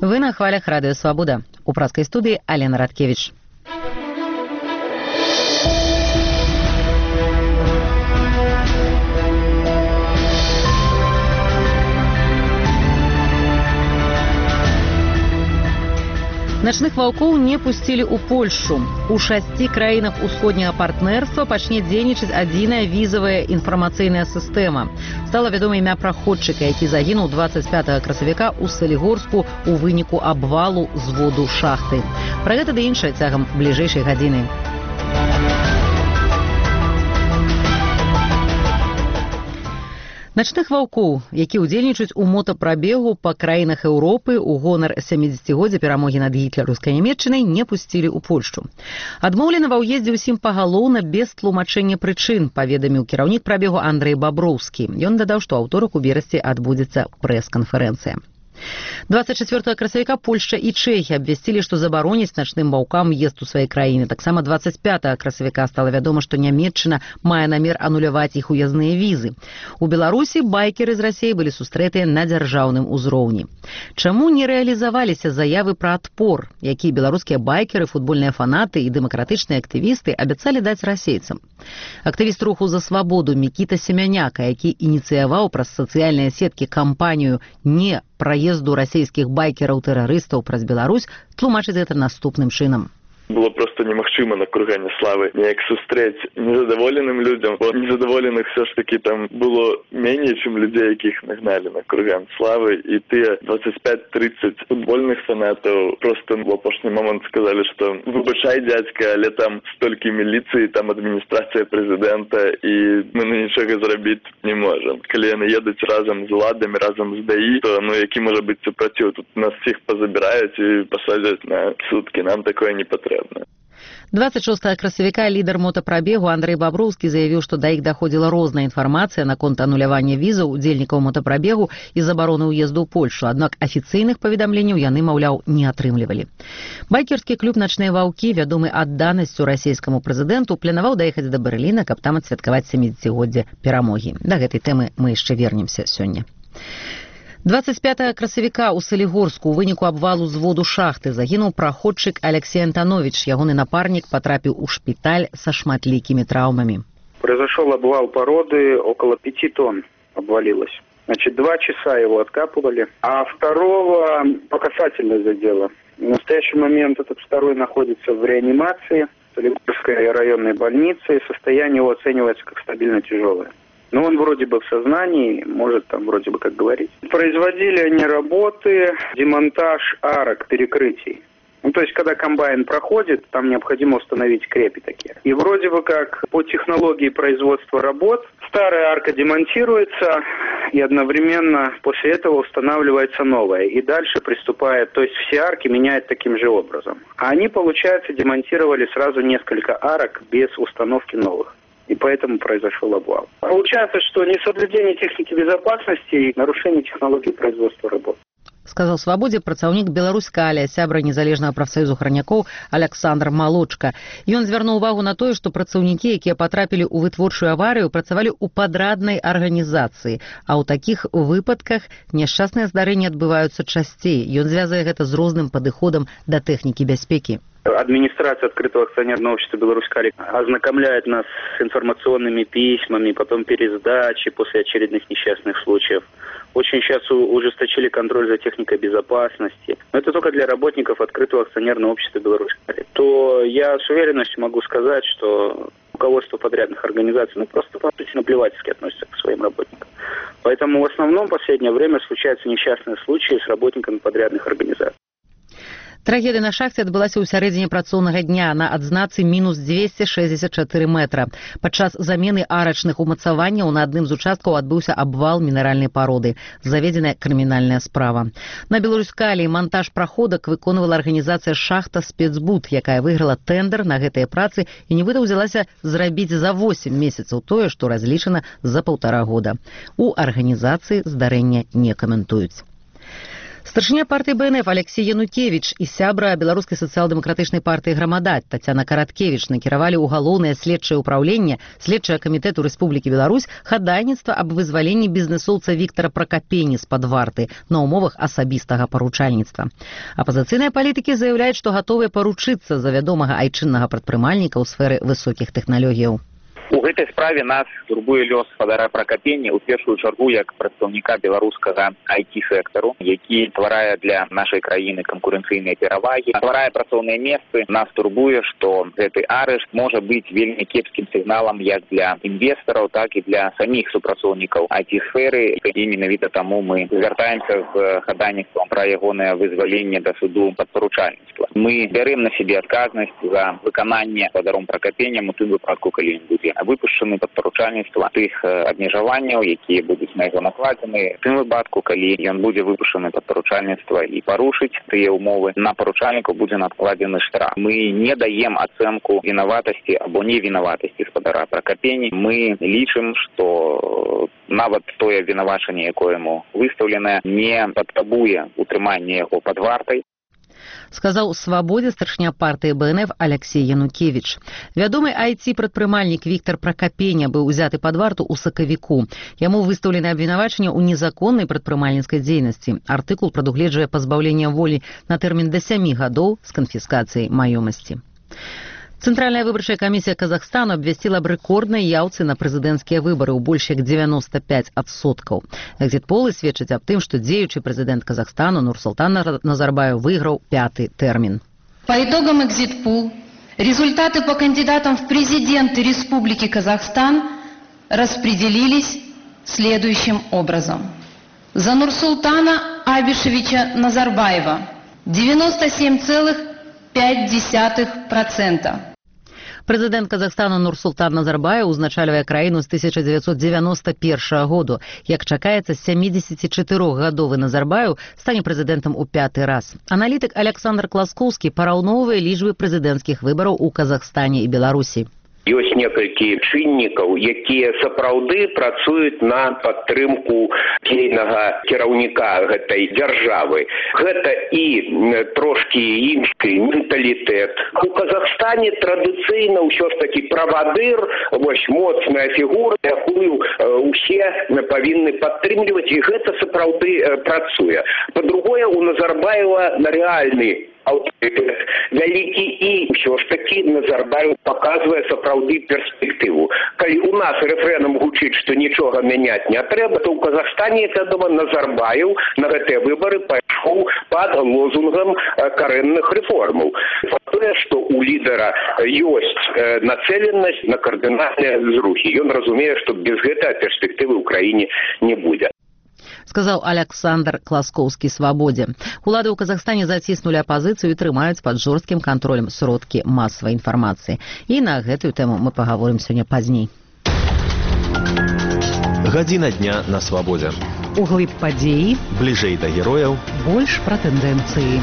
Вы на хвалях Радио Свобода. У пражской студии Алена Радкевич. Начных ваўкоў не пусцілі ў Польшу. У 6 краінах усходняга партнерства пачне дзейнічаць адзіная візавая інфармацыйная сістэма. Стала вядома імя праходчыка, які загінуў 25 красавіка ў Салігорску ў выніку абвалу зводу шахты. Пра гэта ды іншае цягам бліжэйшай гадзіны. Начных ваўкоў, які ўдзельнічаюць у мотапрабегу па краінах Еўропы ў гонар 70-годдзя перамогі над гітлераўскай Нямецчынай, не пусцілі ў Польшчу. Адмоўлена ва ўездзе ўсім пагалоўна без тлумачэння прычын, паведаміў кіраўнік прабегу Андрэй Баброўскі. Ён дадаў, што аўторак у верасці адбудзецца прэс-канферэнцыя. 24 красавіка Польшча і Чэхія абвясцілі, што забароняць начным ваўкам уезд у свае краіны. Таксама 25 красавіка стала вядома, што Нямецчына мае намер ануляваць іх уязныя візы. У Беларусі байкеры з Расіі былі сустрэтыя на дзяржаўным узроўні. Чаму не рэалізаваліся заявы пра адпор, якія беларускія байкеры, футбольныя фанаты і дэмакратычныя актывісты абяцалі даць расейцам? Актывіст руху за свабоду Мікіта Семяняка, які ініцыяваў праз сацыяльныя сеткі кампанію «Не праезду расійскіх байкераў-тэрарыстаў праз Беларусь», тлумачыць гэта наступным чынам. Было просто немагчыма на кургане славы неяк сустрэць незадаволеным людям, бо незадаволеных все ж таки там было меней, чым людзей, якіх нагналі на курган славы, і тыя 25-30 футбольных фанатаў просто в апошні момант сказалі, што выбачай, дзядзька, але там столькі міліцыі, там адміністрацыя прэзідэнта, і мы на нічога зрабіць не можам. Калі яны едуць разам з уладамі, разам з ДАІ, то які можа быць супраціў? Тут нас всіх пазабіраюць і пасадзяць на суткі. Нам такое не патрэбна. 26 красавіка лідар мотапрабегу Андрэй Баброўскі заявіў, што да іх даходзіла розная інфармацыя наконт анулявання візаў удзельнікаў мотапрабегу і забароны ўезду ў Польшу, аднак афіцыйных паведамленняў яны, маўляў, не атрымлівалі. Байкерскі клуб «Начныя ваўкі», вядомы адданасцю расійскаму прэзідэнту, планаваў даехаць да Берліна, каб там адсвяткаваць 70-годдзе перамогі. Да гэтай тэмы мы яшчэ вернемся сёння. 25 красавіка ў Салігорску ў выніку абвалу зводу шахты загінуў праходчык Алексей Антонович. Ягоны напарнік потрапіў у шпіталь са шматлікімі траўмамі. Произошел обвал породы, около 5 тонн обвалилось. Значит, 2 часа его откапывали, а второго по касательной задело. В настоящий момент этот второй находится в реанимации в Солигорской районной больнице, и состояние его оценивается как стабильно тяжелое. Но он вроде бы в сознании, может там вроде бы как говорить. Производили они работы, демонтаж арок, перекрытий. Ну, то есть, когда комбайн проходит, там необходимо установить крепи такие. И вроде бы как по технологии производства работ старая арка демонтируется, и одновременно после этого устанавливается новая. И дальше приступает, то есть все арки меняют таким же образом. А они, получается, демонтировали сразу несколько арок без установки новых. И поэтому произошел обвал. Получается, что несоблюдение техники безопасности и нарушение технологии производства работ. Сказаў «Свабодзе» працаўнік «Беларуськаля», сябра незалежнага прафсаюзу хранякоў Александр Малочка. Ён звярнуў увагу на тое, што працаўнікі, якія патрапілі ў вытворчую аварыю, працавалі ў падраднай арганізацыі, а ў такіх выпадках няшчасныя здарэнні адбываюцца часцей. Ён звязае гэта з розным падыходам да тэхнікі бяспекі. Администрация открытого акционерного общества «Беларуськаля» ознакомляет нас с информационными письмами, потом пересдачи после очередных несчастных случаев. Очень сейчас ужесточили контроль за техникой безопасности. Но это только для работников открытого акционерного общества «Беларуськаля». То я с уверенностью могу сказать, что руководство подрядных организаций просто наплевательски относится к своим работникам. Поэтому в основном в последнее время случаются несчастные случаи с работниками подрядных организаций. Трагедыя на шахце адбылася ў сярэдзіне працоўнага дня на адзнацы мінус 264 метра. Падчас замены арачных умацаванняў на адным з участкаў адбыўся абвал мінеральнай пароды. Заведзеная крымінальная справа. На Беларуськалі монтаж праходак выконвала арганізацыя «Шахта Спецбуд», якая выйграла тэндэр на гэтыя працы і нібыта ўзялася зрабіць за 8 месяцаў тое, што разлічана за 1,5 года. У арганізацыі здарэння не каментуюць. Старшыня партыі БНФ Алексей Янукевич і сябра беларускай сацыял-дэмакратычнай партыі «Грамадаць» Тацяна Караткевіч накіравалі ў галоўнае следчае ўпраўленне следчага камітэту Рэспублікі Беларусь хадайніцтва аб вызваленні бізнэсоўца Віктара Пракапені з-пад варты на ўмовах асабістага паручальніцтва. Апазіцыйныя палітыкі заяўляюць, што гатовыя паручыцца за вядомага айчыннага прадпрымальніка ў сферы высокіх тэхналогіяў. У гэтай справе нас турбуе лёс спадара Пракапені ў першую чаргу як прадстаўніка беларускага IT-сектару, які стварае для нашай краіны канкурэнцыйныя перавагі, стварае працоўныя месцы. Нас турбуе, што гэты арышт можа быць вельмі кепскім сігналам як для інвестараў, так і для саміх супрацоўнікаў IT-сферы. І менавіта таму мы звяртаемся з хадайніцтвам пра ягонае вызваленне да суду пад паручальніцтва. Мы бярэм на сябе адказнасць за выкананне спадаром Пракапенем у тым выпадку, калі ён будзе выпушчаны пад паручальніцтва тых абмежаванняў, якія будуць на яго накладзены. В тым выпадку, калі ён будзе выпушчаны пад паручальніцтва і парушыць тыя ўмовы, на паручальніку будзе надкладзены штраф. Мы не даем ацэнку вінаватасці або невінаватасці спадара Пракапені. Мы лічым, што нават тое вінавачанне, якое яму выстаўленае, не патрабуе утрымання яго пад вартай. Сказаў «Свабодзе» старшыня партыі БНФ Алексей Янукевич. Вядомы IT-прадпрымальнік Віктар Пракапеня быў узяты пад варту ў сакавіку. Яму выстаўлены абвінавачанне ў незаконнай прадпрымальніцкай дзейнасці. Артыкул прадугледжвае пазбаўленне волі на тэрмін да 7 гадоў з канфіскацыяй маёмасці. Цэнтральная выбарчая камісія Казахстану абвясціла аб рэкорднай яўцы на прэзідэнцкія выбары ў больш як 95%. Экзіт-полы сведчаць аб тым, што дзеючы прэзідэнт Казахстану Нурсултан Назарбаев выйграў 5-й тэрмін. По итогам экзит-пул результаты по кандидатам в президенты Республики Казахстан распределились следующим образом. За Нурсултана Абишевича Назарбаева 97,5%. Прэзідэнт Казахстану Нурсултан Назарбаев узначальвае краіну з 1991 году. Як чакаецца, 74-гадовы Назарбаев стане прэзідэнтам у 5-й раз. Аналітык Александр Класкоўскі параўноўвае лічбы прэзідэнцкіх выбараў у Казахстане і Беларусі. Ёсць некалькі чыннікаў, якія сапраўды працуюць на падтрымку дзейнага кіраўніка гэтай дзяржавы. Гэта і трошкі іншы менталітэт. У Казахстане традыцыйна ўсё ж такі правадыр, вось моцная фігура, якую усе павінны падтрымліваць, і гэта сапраўды працуе. Па-другое, у Назарбаева рэальны аўторитет вялікі, і ўсё ж такі Назарбаев паказвае сапраўды перспектыву. Калі у нас рэфрэнам гучыць, што нічога мяняць не трэба, то ў Казахстане, вядома, Назарбаев на гэтыя выбары пайшоў пад лозунгам карэнных рэформаў. Тое, што у лідара ёсць нацэленасць на кардынальныя зрухі. Ён разумее, што без гэтай перспектывы ў краіне не будзе. Сказаў Александр Класкоўскі «Свабодзе». Улады ў Казахстане заціснулі апазіцыю і трымаюць пад жорсткім кантролем сродкі масавай інфармацыі. І на гэтую тэму мы пагаворым сёння пазней. Гадзіна дня на Свабодзе. Углыб падзеі. Бліжэй да герояў. Больш пра тэндэнцыі.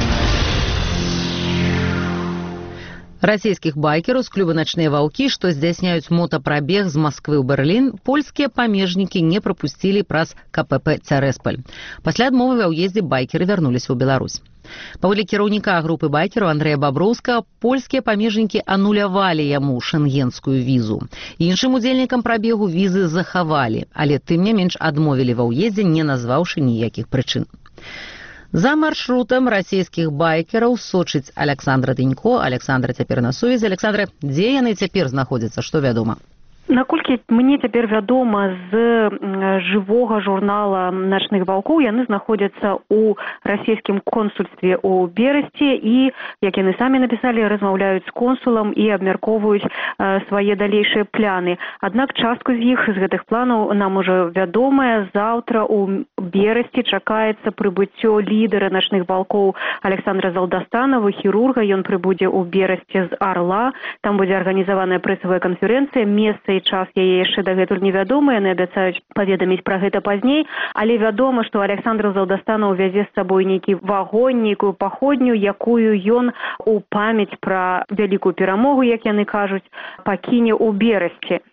Расійскіх байкераў з клуба «Начныя ваўкі», што здзяйсняюць мотапрабег з Масквы ў Берлін, польскія памежнікі не прапусцілі праз КПП «Цярэспаль». Пасля адмовы ва ўездзе байкеры вярнуліся ў Беларусь. Паводле кіраўніка групы байкераў Андрэя Баброўскага, польскія памежнікі анулявалі яму шэнгенскую візу. Іншым удзельнікам прабегу візы захавалі, але тым не менш адмовілі ва ўездзе, не назваўшы ніякіх прычын. За маршрутам расійскіх байкераў сочыць Александра Дынько. Александра цяпер на сувязі. Александра, дзе яны цяпер знаходзяцца, што вядома? Наколькі мне цяпер вядома з жывога журнала «Начных ваўкоў», яны знаходзяцца ў расійскім консульстве ў Берасці і, як яны самі напісалі, размаўляюць з консулам і абмяркоўваюць свае далейшыя пляны. Аднак частку з іх, з гэтых планаў, нам ужо вядомая. Заўтра ў Берасці чакаецца прыбыццё лідара «Начных ваўкоў» Александра Залдастанова, хірурга. Ён прыбудзе ў Берасці з Арла. Там будзе арганізаваная прэсавая канферэнцыя. Месца і час яе яшчэ дагэтуль невядомы, яны абяцаюць паведаміць пра гэта пазней, але вядома, што Александр Залдастанаў вязе з сабой нейкі вагонь, нейкую паходню, якую ён у памяць пра вялікую перамогу, як яны кажуць, пакіне ў Берасці.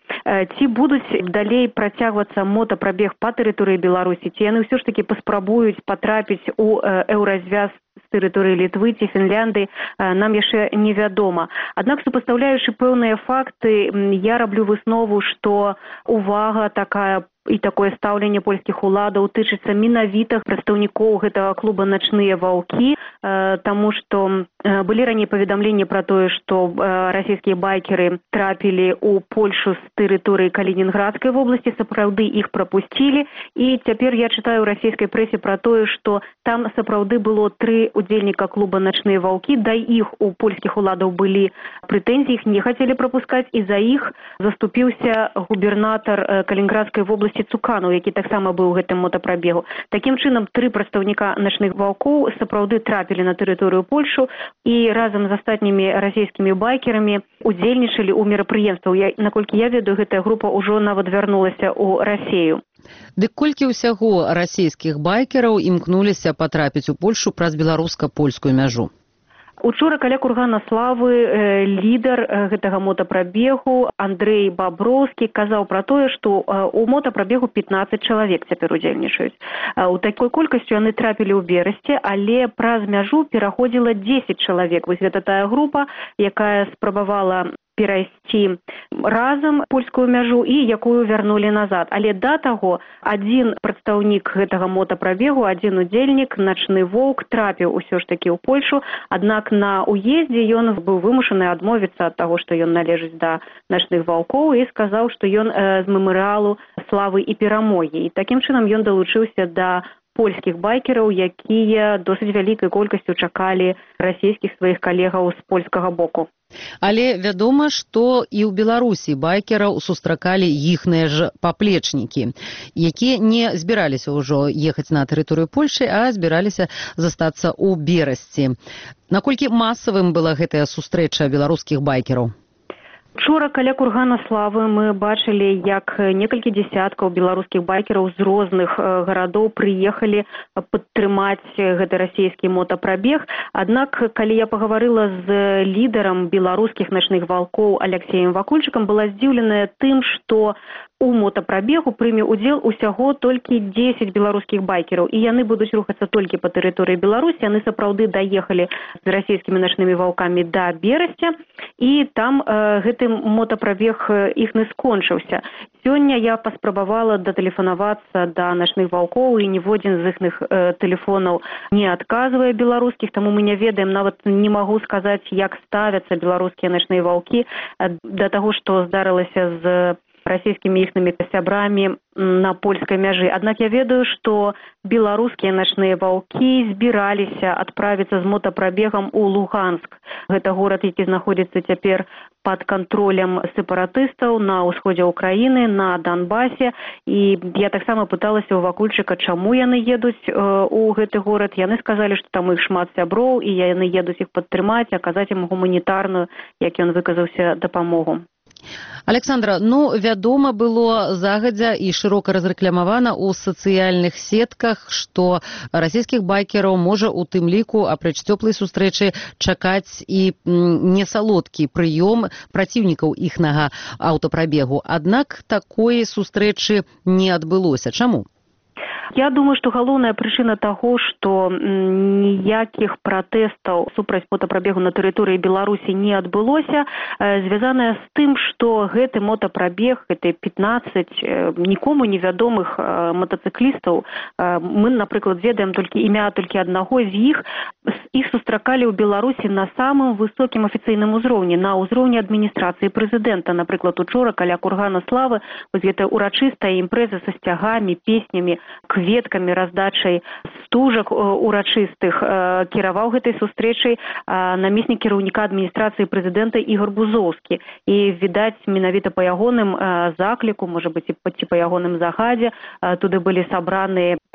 ці будуць далей працягвацца мотапрабег па тэрыторыі Беларусі, ці яны ўсё ж такі паспрабуюць патрапіць у еўразвяз з тэрыторыі Літвы ці Фінляндыі, нам яшчэ невядома. Аднак, супастаўляючы пэўныя факты, я раблю выснову, што увага такая і такое стаўленне польскіх уладаў тычыцца менавіта прадстаўнікоў гэтага клуба «Начныя ваўкі», таму што былі раней паведамленні пра тое, што расійскія байкеры трапілі ў Польшу з тэрыторыі Калінінградскай вобласці, сапраўды іх прапусцілі, і цяпер я чытаю ў расійскай прэсе пра тое, што там сапраўды было 3 удзельніка клуба «Начныя ваўкі», да іх у польскіх уладаў былі прэтэнзіі, іх не хацелі прапускаць, і за іх заступіўся губернатар Калінінградскай вобласці Цуканаў, які таксама быў у гэтым мотапрабегу. Такім чынам, 3 прадстаўніка «Начных ваўкоў» сапраўды трапілі на тэрыторыю Польшу і разам з астатнімі расійскімі байкерамі удзельнічалі ў мерапрыемствах. Наколькі я ведаю, гэтая група ўжо нават вярнулася ў Расею. Дык колькі ўсяго расійскіх байкераў імкнуліся патрапіць у Польшу праз беларуска-польскую мяжу? Учора каля кургана славы лідар гэтага мотапрабегу Андрэй Баброўскі казаў пра тое, што у мотапрабегу 15 чалавек цяпер удзельнічаюць. У такой колькасцю яны трапілі ў Берасці, але праз мяжу пераходзіла 10 чалавек. Вось гэта тая група, якая спрабавала перайсці разам польскую мяжу і якую вярнулі назад. Але да таго адзін прадстаўнік гэтага мотапрабегу, адзін удзельнік, «Начны воўк», трапіў усё ж такі ў Польшу, аднак на уездзе ён быў вымушаны адмовіцца ад таго, што ён належыць да «Начных ваўкоў», і сказаў, што ён з мемарыялу славы і перамогі. І такім чынам ён далучыўся да польскіх байкераў, якія досыць вялікай колькасцю чакалі расійскіх сваіх калегаў з польскага боку. Але вядома, што і ў Беларусі байкераў сустракалі іхныя ж паплечнікі, якія не збіраліся ўжо ехаць на тэрыторыю Польшы, а збіраліся застацца ў Берасці. Наколькі масавым была гэтая сустрэча беларускіх байкераў? Учора каля кургана славы мы бачылі, як некалькі дзесяткаў беларускіх байкераў з розных гарадоў прыехалі падтрымаць гэты расійскі мотапрабег. Аднак, калі я пагаварыла з лідарам беларускіх «Начных ваўкоў» Алексеем Вакульчыкам, была здзіўленая тым, што у мотапрабегу прыме ўдзел усяго толькі 10 беларускіх байкераў, і яны будуць рухацца толькі па тэрыторыі Беларусі. Яны сапраўды даехалі з расійскімі «Начнымі ваўкамі» да Берасця, і там гэты мотапрабег іхны скончыўся. Сёння я паспрабавала датэлефанавацца да «Начных ваўкоў», і ніводзін з іхных тэлефонаў не адказвае беларускіх, таму мы не ведаем, нават не магу сказаць, як ставяцца беларускія «Начныя ваўкі» да таго, што здарылася з расійскімі іхнымі сябрамі на польскай мяжы. Аднак я ведаю, што беларускія «Начныя ваўкі» збіраліся адправіцца з мотапрабегам у Луганск. Гэта горад, які знаходзіцца цяпер пад кантролем сепаратыстаў на ўсходзе ўкраіны, на Донбасе. І я таксама пыталася ў Вакульчыка, чаму яны едуць у гэты горад. Яны сказалі, што там іх шмат сяброў, і яны едуць іх падтрымаць, аказаць ім гуманітарную, як ён выказаўся, дапамогу. Александра, вядома было загадзя і шырока разрэкламавана ў сацыяльных сетках, што расійскіх байкераў можа у тым ліку, апрэч цёплай сустрэчы, чакаць і несалодкі прыём праціўнікаў іхнага аўтапрабегу. Аднак такой сустрэчы не адбылося. Чаму? Я думаю, што галоўная прычына таго, што ніякіх пратэстаў супраць мотапрабегу на тэрыторыі Беларусі не адбылося, звязаная з тым, што гэты мотапрабег, гэты 15 нікому невядомых мотацыклістаў, мы, напрыклад, ведаем толькі імя толькі аднаго з іх, іх сустракалі ў Беларусі на самым высокім афіцыйным узроўні, на ўзроўні адміністрацыі прэзідэнта. Напрыклад, учора каля кургана славы вось гэта урачыстая імпрэза са сцягамі, песнямі, кветкамі, раздачай стужак урачыстых кіраваў гэтай сустрэчай намеснік кіраўніка адміністрацыі прэзідэнта Ігор Бузоўскі. І, відаць, менавіта па ягоным закліку, можа быць, і па ягоным загадзе, туды былі сабраны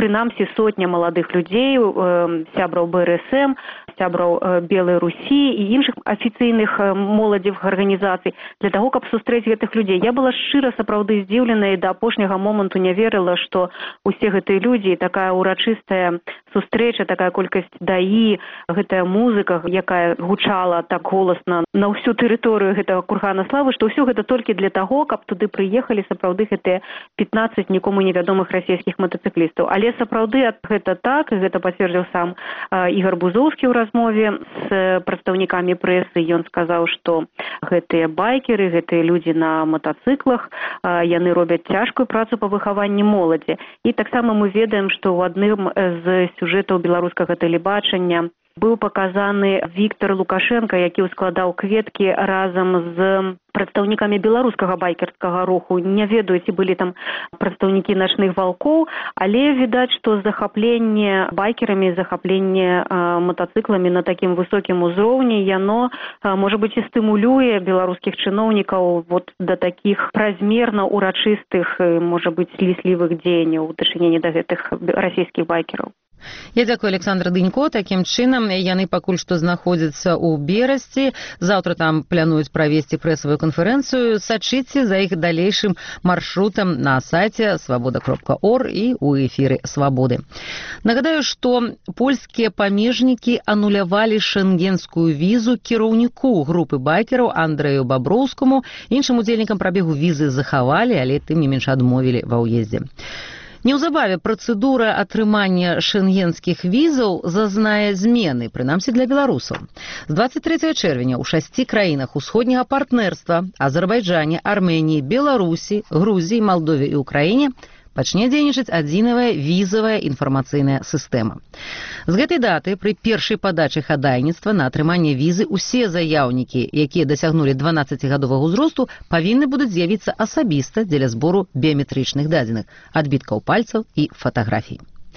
прынамсі сотня маладых людзей, сябраў БРСМ, сябраў Белай Русі і іншых афіцыйных моладзевых арганізацый для таго, каб сустрэць гэтых людзей. Я была шчыра сапраўды здзіўлена і да апошняга моманту не верыла, што усе гэтыя людзі, такая урачыстая сустрэча, такая колькасць даі, гэтая музыка, якая гучала так голасна на ўсю тэрыторыю гэтага кургана славы, што ўсё гэта толькі для таго, каб туды прыехалі сапраўды гэтыя 15 нікому невядомых расійскіх матацыклістаў. Але сапраўды гэта так, і гэта пацвердзіў сам Ігор Бузоўскі ў размове з прадстаўнікамі прэсы. Ён сказаў, што гэтыя байкеры, гэтыя людзі на матацыклах, яны робяць цяжкую працу па выхаванні моладзі. І таксама мы ведаем, што ў адным з сюжэтаў беларускага тэлебачання быў паказаны Віктор Лукашенко, які ўскладаў кветкі разам з прадстаўнікамі беларускага байкерскага руху. Не ведаю, ці былі там прадстаўнікі начных валкоў, але відаць, што захапленне байкерамі, захапленне матацыкламі на такім высокім узроўні, яно, можа быць, і стымулюе беларускіх чыноўнікаў вот да такіх празмерна урачыстых, можа быць, слізлівых дзеянняў у дачыненні да гэтых расійскіх байкераў. Я дзякую, Александра Дынько. Такім чынам, яны пакуль што знаходзяцца ў Берасці. Заўтра там плануюць правесці прэсавую канферэнцыю. Сачыце за іх далейшым маршрутам на сайце свабода.орг і ў эфіры Свабоды. Нагадаю, што польскія памежнікі анулявалі шэнгенскую візу кіраўніку групы байкераў Андрэю Баброўскаму. Іншым удзельнікам прабегу візы захавалі, але тым не менш адмовілі ва ўездзе. Неўзабаве працэдура атрымання шэнгенскіх візаў зазнае змены, прынамсі для беларусаў. З 23 чэрвеня ў 6 краінах усходняга партнерства – Азербайджане, Арменіі, Беларусі, Грузіі, Малдове і Украіне – пачне дзейнічаць адзінавая візавая інфармацыйная сістэма. З гэтай даты пры першай падачы хадайніцтва на атрыманне візы усе заяўнікі, якія дасягнулі 12гадовага ўзросту, павінны будуць з'явіцца асабіста дзеля збору біяметрычных дадзеных, адбіткаў пальцаў і фатаграфій.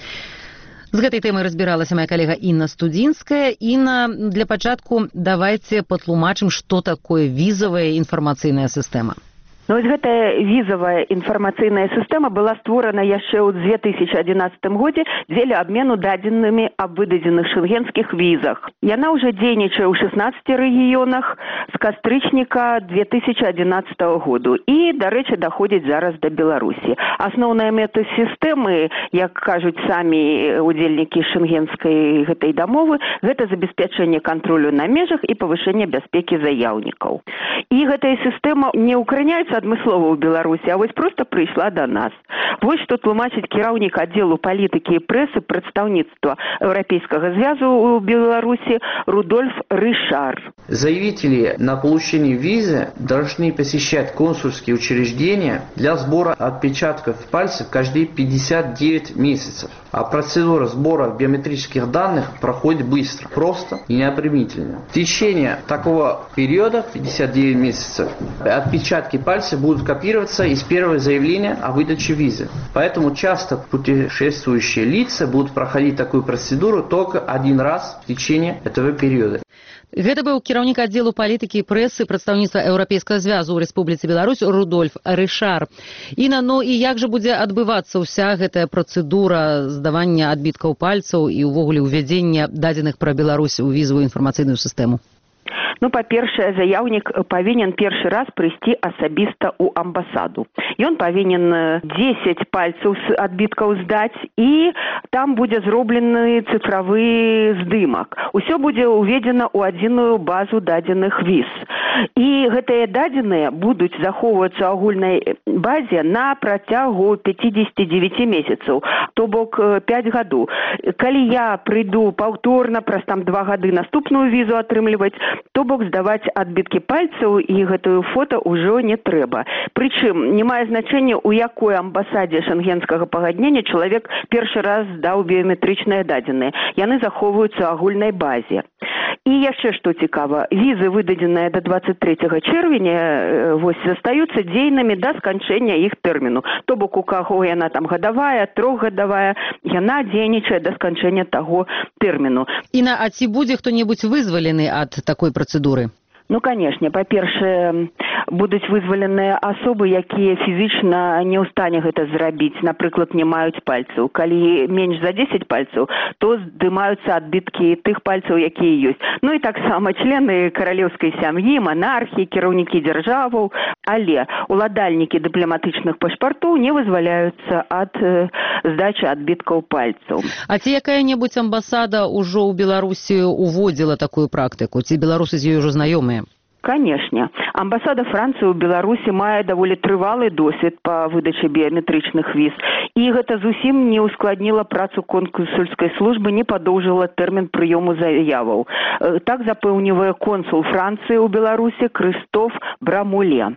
З гэтай тэмай разбіралася моя калега Інна Студзінская. Інна, для пачатку давайце патлумачым, што такое візавая інфармацыйная сістэма. Ну, вось гэтая візавая інфармацыйная сістэма была створана яшчэ ў 2011 годзе дзеля абмену дадзенымі аб выдадзеных шэнгенскіх візах. Яна ўжо дзейнічае ў 16 рэгіёнах з кастрычніка 2011 году і, дарэчы, даходзіць зараз да Беларусі. Асноўная мэта сістэмы, як кажуць самі удзельнікі шэнгенскай гэтай дамовы, гэта забеспячэнне кантролю на межах і павышэнне бяспекі заяўнікаў. І гэтая сістэма не укараняецца адмыслова ў Беларусі, а вось проста прыйшла да нас. Вось што тлумачыць кіраўнік аддзелу палітыкі і прэсы прадстаўніцтва Еўрапейскага звязу ў Беларуси Рудольф Ришар. Заявители на получение визы должны посещать консульские учреждения для сбора отпечатков пальцев каждые 59 месяцев. А процедура сбора биометрических данных проходит быстро, просто и необременительно. В течение такого периода, 59 месяцев, отпечатки пальцев будут копироваться из первого заявления о выдаче визы. Поэтому часто путешествующие лица будут проходить такую процедуру только один раз в течение этого периода. Гэта быў кіраўнік аддзелу палітыкі і прэсы прадстаўніцтва Еўрапейскага звязу ў Рэспубліцы Беларусь Рудольф Ришар. Інна, ну і як жа будзе адбывацца ўся гэтая працэдура здавання адбіткаў пальцаў і ўвогуле ўвядзення дадзеных пра Беларусь у візавую інфармацыйную сістэму? Ну, па-першае, заяўнік павінен першы раз прыйсці асабіста ў амбасаду. Ён павінен 10 пальцаў адбіткаў здаць, і там будзе зроблены цифравы здымак. Усё будзе уведзена ў адзіную базу дадзеных віз. І гэтыя дадзеныя будуць захоўвацца ў агульнай базе на працягу 59 месяцаў, то бок 5 гадоў. Калі я прыйду паўторна праз 2 гады наступную візу атрымліваць, то бок здаваць адбіткі пальцаў і гэтую фото ўжо не трэба. Прычым не мае значэння, у якой амбасадзе шэнгенскага пагаднення чалавек першы раз здаў біяметрычныя дадзеныя. Яны захоўваюцца ў агульнай базе. І яшчэ што цікава, візы, выдадзеныя да 23 чэрвеня, вось застаюцца дзейнымі да сканчэння іх тэрміну. То бок у каго яна там гадавая, 3гадавая, яна дзейнічае да сканчэння таго тэрміну. Інна, а ці будзе хто-небудзь вызвалены ад такой працэдуры? Ну, конечно. Па-першае, будуць вызваленыя асобы, якія фізічна не ў стане гэта зрабіць. Напрыклад, не маюць пальцаў. Калі менш за 10 пальцаў, то здымаюцца адбіткі тых пальцаў, якія ёсць. Ну і таксама члены каралеўскай сям'і, монархі, кіраўнікі дзяржаваў, але уладальнікі дыпламатычных пашпартоў не вызваляюцца ад здачы адбіткаў пальцаў. А ці якая-небудзь амбасада ўжо ў Беларусі уводзіла такую практыку? Ці беларусы з ёй ужо знаёмыя? Конечно. Амбасада Францыі ў Беларусі мае даволі трывалы досвед па выдачы біяметрычных віз. І гэта зусім не ускладніла працу консульскай службы, не падоўжыла тэрмін прыёму заяваў. Так запэўнівае консул Францыі ў Беларусі Крыстоф Брамуле.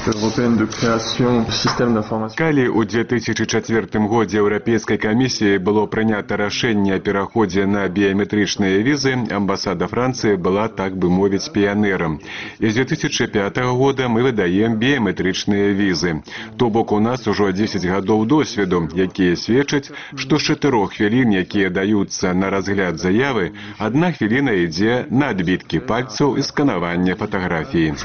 Калі ў 2004 годзе Еўрапейскай камісіі было прынята рашэнне о пераходзе на біяметрычныя візы, амбасада Францыі была, так бы мовіць, піянерам. І з 2005 года мы выдаем біяметрычныя візы. То бок у нас ужо 10 гадоў досведу, якія сведчаць, што з 4 хвілін, якія даюцца на разгляд заявы, 1 хвіліна ідзе на адбіткі пальцаў і сканаванне фатаграфіі.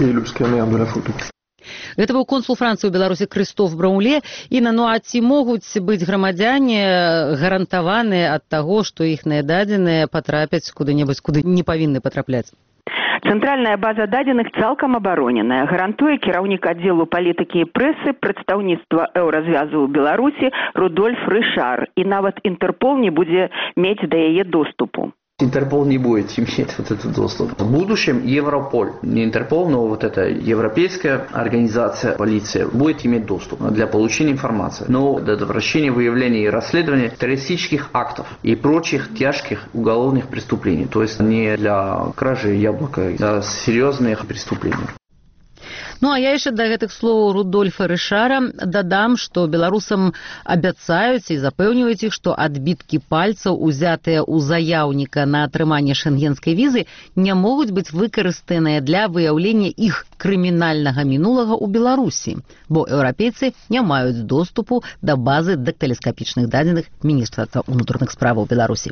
Гэта быў консул Францыі ў Беларусі Крыстоф Брамуле. Інна, ну а ці могуць быць грамадзяне гарантаваныя ад таго, што іхныя дадзеныя патрапяць куды-небудзь, куды не павінны патрапляць? Цэнтральная база дадзеных цалкам абароненая. Гарантуе кіраўнік аддзелу палітыкі і прэсы прадстаўніцтва Еўразвязу ў Беларусі Рудольф Рышар. І нават Інтэрпол не будзе мець да яе доступу. Интерпол не будет иметь вот этот доступ. В будущем Европол, не Интерпол, но вот эта европейская организация, полиция, будет иметь доступ для получения информации. Но до предотвращения, выявления и расследования террористических актов и прочих тяжких уголовных преступлений. То есть не для кражи яблока, а для серьезных преступлений. Ну, а я яшчэ да гэтых словаў Рудольфа Рышара дадам, што беларусам абяцаюць і запэўніваюць іх, што адбіткі пальцаў, узятыя ў заяўніка на атрыманне шэнгенскай візы, не могуць быць выкарыстаныя для выяўлення іх крымінальнага мінулага ў Беларусі, бо еўрапейцы не маюць доступу да базы дактыласкапічных дадзеных Міністэрства ўнутраных справаў Беларусі.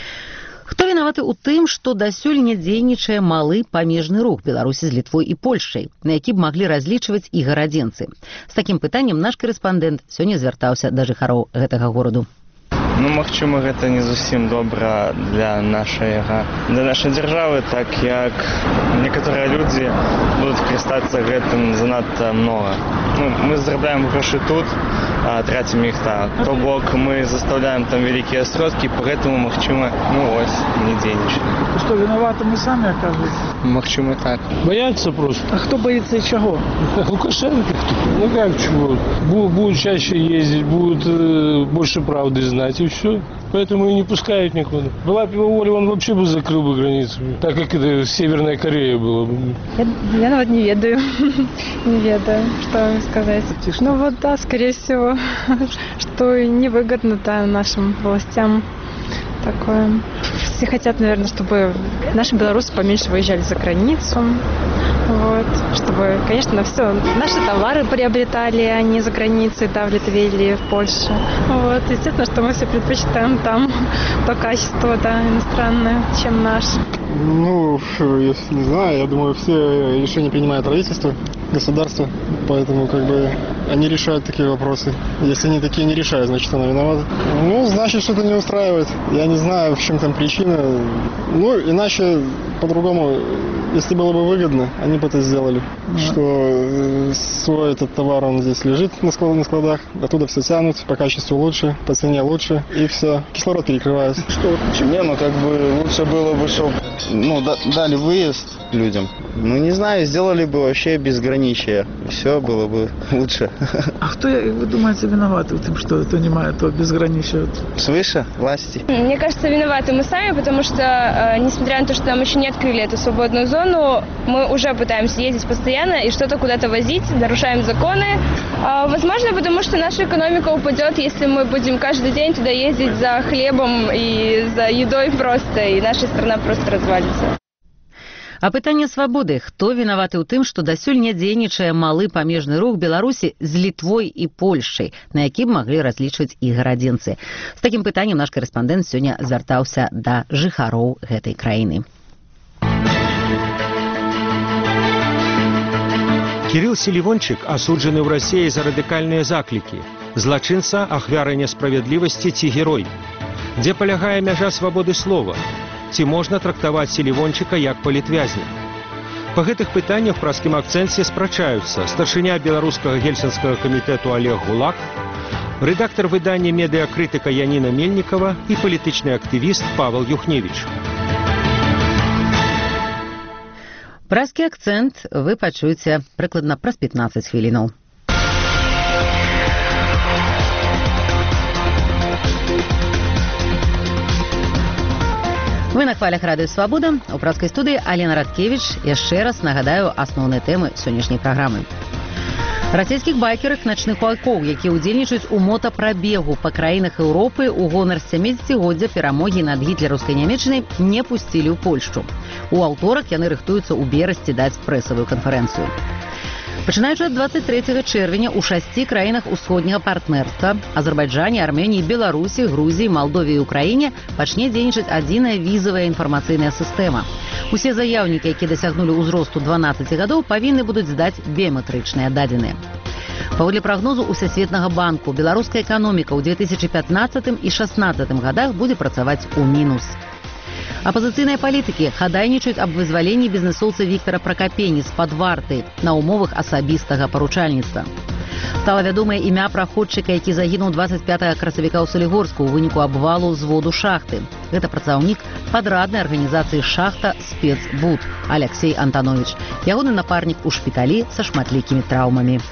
Хто вінаваты ў тым, што дасюль не дзейнічае малы памежны рух Беларусі з Літвой і Польшай, на які б маглі разлічваць і гарадзенцы? З такім пытаннем наш карэспандэнт сёння звяртаўся да жыхароў гэтага гораду. Ну, магчыма, гэта не зусім добра для нашай дзяржавы, так як некаторыя людзі будуць карыстацца гэтым занадта многа. Ну, мы зарабляем грошы тут, а трацім іх так. То бок мы заставляем там вялікія сродкі, поэтому, магчыма, не дзейнічаем. Что, виноваты мы сами, оказывается? Магчыма, так. Боятся просто. А кто боится и чего? Лукашенко. Ну как чего? Будут чаще ездить, будут больше правды знать, и все. Поэтому и не пускают никуда. Была бы его воля, он вообще бы закрыл бы границу. Так как это Северная Корея была бы. Я вот не ведаю. Не ведаю, что вам сказать. Ну вот да, скорее всего, что невыгодно-то нашим властям такое. Все хотят, наверное, чтобы наши белорусы поменьше выезжали за границу. Вот, чтобы, конечно, все наши товары приобретали, а не за границей, да, в Литве или в Польше. Вот, естественно, что мы все предпочитаем там по качеству, да, иностранное, чем наш. Ну, я не знаю, я думаю, все решения принимает правительство, государство, поэтому как бы они решают такие вопросы. Если они такие не решают, значит, она виновата. Ну, значит, что-то не устраивает. Я не знаю, в чем там причина. Ну, иначе, по-другому, если было бы выгодно, они бы это сделали. Что свой этот товар, он здесь лежит на складах, оттуда все тянут, по качеству лучше, по цене лучше, и все, кислород перекрывает. Что? Не, ну как бы лучше было бы, чтобы дали выезд людям. Ну, не знаю, сделали бы вообще безграничие. Все было бы лучше. А кто, вы думаете, виноваты в том, что это не мает то безграничие? Свыше власти. Мне кажется, виноваты мы сами, потому что, несмотря на то, что нам еще не открыли эту свободную зону, мы уже пытаемся ездить постоянно и что-то куда-то возить, нарушаем законы. Возможно, потому что наша экономика упадет, если мы будем каждый день туда ездить за хлебом и за едой просто, и наша страна просто развалится. А пытанне свабоды. Хто вінаваты ў тым, што дасюль не дзейнічае малы памежны рух Беларусі з Літвой і Польшай, на які б маглі разлічваць і гарадзенцы? З такім пытаннем наш карэспандэнт сёння звяртаўся да жыхароў гэтай краіны. Кирилл Селивончик осуджены в России за радикальные заклики. Злочинца, ахвяра несправедливости, ці герой. Где полягае мяжа свободы слова? Ці можна трактаваць Селивончика як палітвязня? Па гэтых пытаннях в праскім акцэнце спрачаюцца старшыня беларускага гельсінскага камітэту Олег Гулак, редактор выдання «Медыакрытыка» Яніна Мельникова і палітычны актывіст Павел Юхневич. Праскі акцэнт вы пачуеце прыкладна праз 15 хвілінаў. Вы на хвалях радыё «Свабода». У праскай студыі Алена Радкевіч. Яшчэ раз нагадаю асноўныя тэмы сённяшняй праграмы. Расійскіх байкерах начных ваўкоў, якія ўдзельнічаюць у мотапрабегу па краінах Еўропы ў гонар 70-годдзя перамогі над гітлераўскай Нямецчынай, не пусцілі ў Польшчу. У аўторак яны рыхтуюцца ў Берасці даць прэсавую канферэнцыю. Пачынаючы ад 23 чэрвеня ў 6 краінах усходняга партнерства – Азербайджане, Арменіі, Беларусі, Грузіі, Малдове і Украіне – пачне дзейнічаць адзіная візавая інфармацыйная сістэма. Усе заяўнікі, якія дасягнулі ўзросту 12 гадоў, павінны будуць здаць біяметрычныя дадзеныя. Паводле прагнозу Усесветнага банку, беларуская эканоміка ў 2015 і 2016 годах будзе працаваць у мінус. Апазіцыйныя палітыкі хадайнічаюць аб вызваленні бізнэсоўца Віктара Пракапені з-пад варты на ўмовах асабістага паручальніцтва. Стала вядомае імя праходчыка, які загінуў 25 красавіка ў Салігорску ў выніку абвалу ўзводу шахты. Гэта працаўнік падраднай арганізацыі «Шахта Спецбуд» Алексей Антанович. Ягоны напарнік у шпіталі са шматлікімі траўмамі.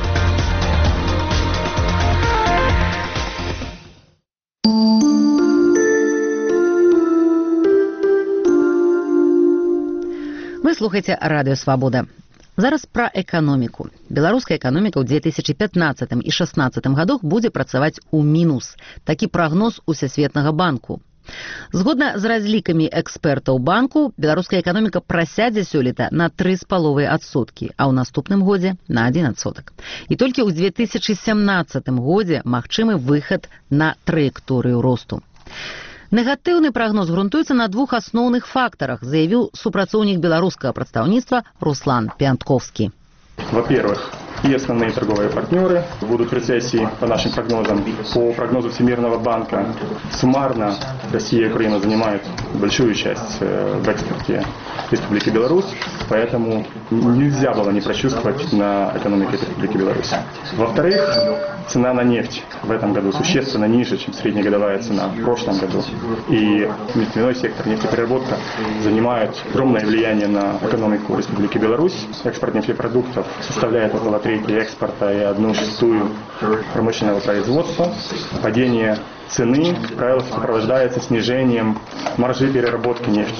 Вы слухаеце радыё «Свабода». Зараз пра эканоміку. Беларуская эканоміка ў 2015 і 2016 годах будзе працаваць у мінус. Такі прагноз Усесветнага банку. Згодна з разлікамі экспертаў банку, беларуская эканоміка прасядзе сёлета на 3,5%, а ў наступным годзе на 1%. І толькі ў 2017 годзе магчымы выхад на траекторыю росту. Негатыўны прагноз грунтуецца на двух асноўных фактарах, заявіў супрацоўнік беларускага прадстаўніцтва Руслан Пянтковскі. Во-первых, и основные торговые партнеры будут в рецессии, по нашим прогнозам. По прогнозу Всемирного банка, суммарно Россия и Украина занимают большую часть в экспорте Республики Беларусь, поэтому нельзя было не прочувствовать на экономике Республики Беларусь. Во-вторых, цена на нефть в этом году существенно ниже, чем среднегодовая цена в прошлом году. И нефтяной сектор, нефтепереработка занимают огромное влияние на экономику Республики Беларусь. Экспорт нефтепродуктов составляет около трети экспорта и 1/6 промышленного производства. Падение цены, как правило, сопровождается снижением маржи переработки нефти.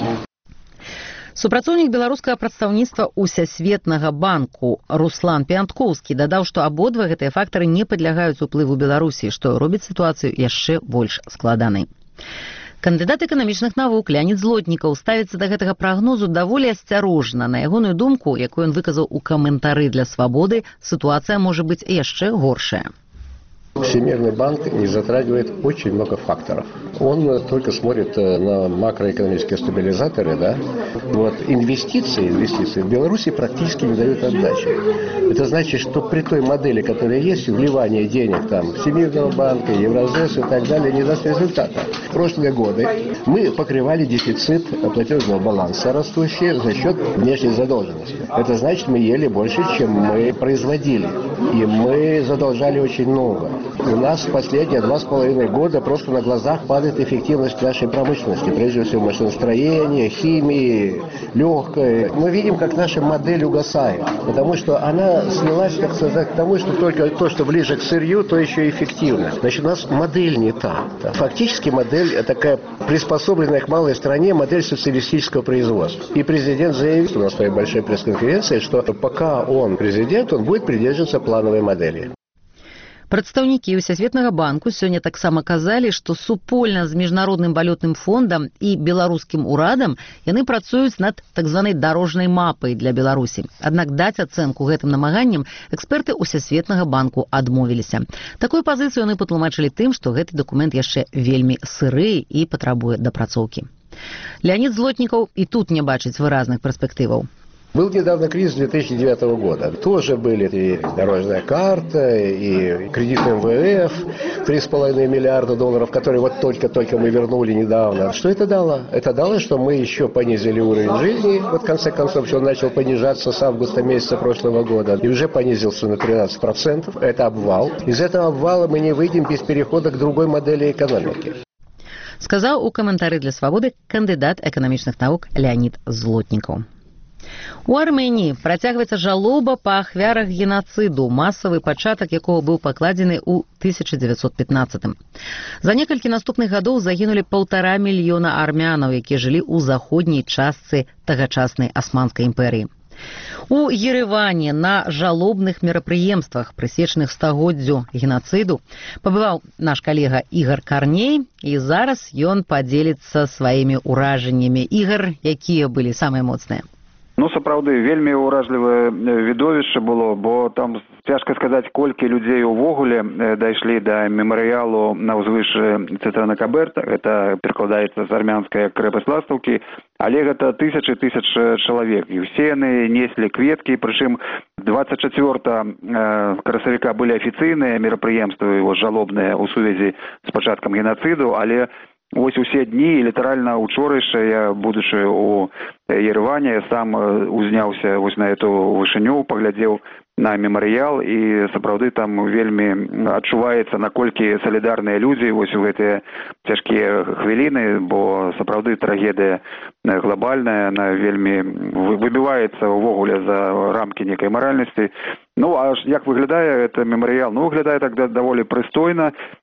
Супрацоўнік беларускага прадстаўніцтва Усесветнага банку Руслан Пянтковскі дадаў, што абодва гэтыя фактары не падлягаюць уплыву Беларусі, што робіць сітуацыю яшчэ больш складанай. Кандыдат эканамічных навук Леонид Злотнікаў ставіцца да гэтага прагнозу даволі асцярожна. На ягоную думку, якую ён выказаў у каментары для «Свабоды», сітуацыя можа быць яшчэ горшая. Всемирный банк не затрагивает очень много факторов. Он только смотрит на макроэкономические стабилизаторы, да. Вот инвестиции в Беларуси практически не дают отдачи. Это значит, что при той модели, которая есть, вливание денег там Всемирного банка, Евразес и так далее, не даст результата. В прошлые годы мы покрывали дефицит платежного баланса растущий за счет внешней задолженности. Это значит, мы ели больше, чем мы производили. И мы задолжали очень много. У нас последние 2,5 года просто на глазах падает эффективность нашей промышленности, прежде всего машиностроения, химии, легкой. Мы видим, как наша модель угасает, потому что она свелась, так сказать, к тому, что только то, что ближе к сырью, то еще эффективно. Значит, у нас модель не та. Фактически модель такая приспособленная к малой стране, модель социалистического производства. И президент заявил на своей большой пресс-конференции, что пока он президент, он будет придерживаться плановой модели. Прадстаўнікі Усесветнага банку сёння таксама казалі, што супольна з Міжнародным валютным фондам і беларускім урадам яны працуюць над так званай дарожнай мапай для Беларусі. Аднак даць ацэнку гэтым намаганням эксперты Усесветнага банку адмовіліся. Такую пазіцыю яны патлумачылі тым, што гэты дакумент яшчэ вельмі сыры і патрабуе дапрацоўкі. Леонид Злотнікаў і тут не бачыць выразных перспектываў. Был недавно кризис 2009 года. Тоже были и дорожная карта, и кредит МВФ, 3,5 миллиарда долларов, которые вот только мы вернули недавно. Что это дало? Это дало, что мы еще понизили уровень жизни. Вот в конце концов, он начал понижаться с августа месяца прошлого года. И уже понизился на 13%. Это обвал. Из этого обвала мы не выйдем без перехода к другой модели экономики. Сказал у каментары для «Свободы» кандидат экономічных навук Леонид Злотнікаў. У Армении працягваецца жалоба па ахвярах геноциду, масавы пачатак якого быў пакладзены ў 1915. За некалькі наступных гадоў загінулі 1,5 мільёна армянаў, якія жылі ў заходняй частцы тагачаснай Османскай імперыі. У Ереване на жалобных мерапрыемствах, прысвечаных стагоддзю геноциду, пабываў наш калега Ігор Карней, і зараз ён падзеліцца сваімі ўражаннямі. Ігор, якія былі самыя моцныя? Ну, сапраўды, вельмі ўражлівае відовішча было, бо там цяжка сказаць, колькі людзей увогуле дайшлі да мемарыялу на ўзвышшы Цытрана Каберта. Это перакладаецца з армянскай крэпасць Ластаўкі, але гэта тысячы чалавек. І ўсе яны неслі кветкі, прычым 24 красавіка былі афіцыйныя мерапрыемствы жалобныя ў сувязі з пачаткам геноциду, але вось усе дні, літаральна учорашня, я, будучы у Ереване, я сам узняўся вось на эту вышыню, паглядзеў на мемарыял, і сапраўды там вельмі адчуваецца, наколькі салідарныя людзі вось у гэтыя цяжкія хвіліны, бо сапраўды трагедыя глобальная, она вельмі выбіваецца ўвогуле за рамкі некай маральнасці. Ну, а як выглядае это мемарыял? Ну, выглядае так даволі прыстойна.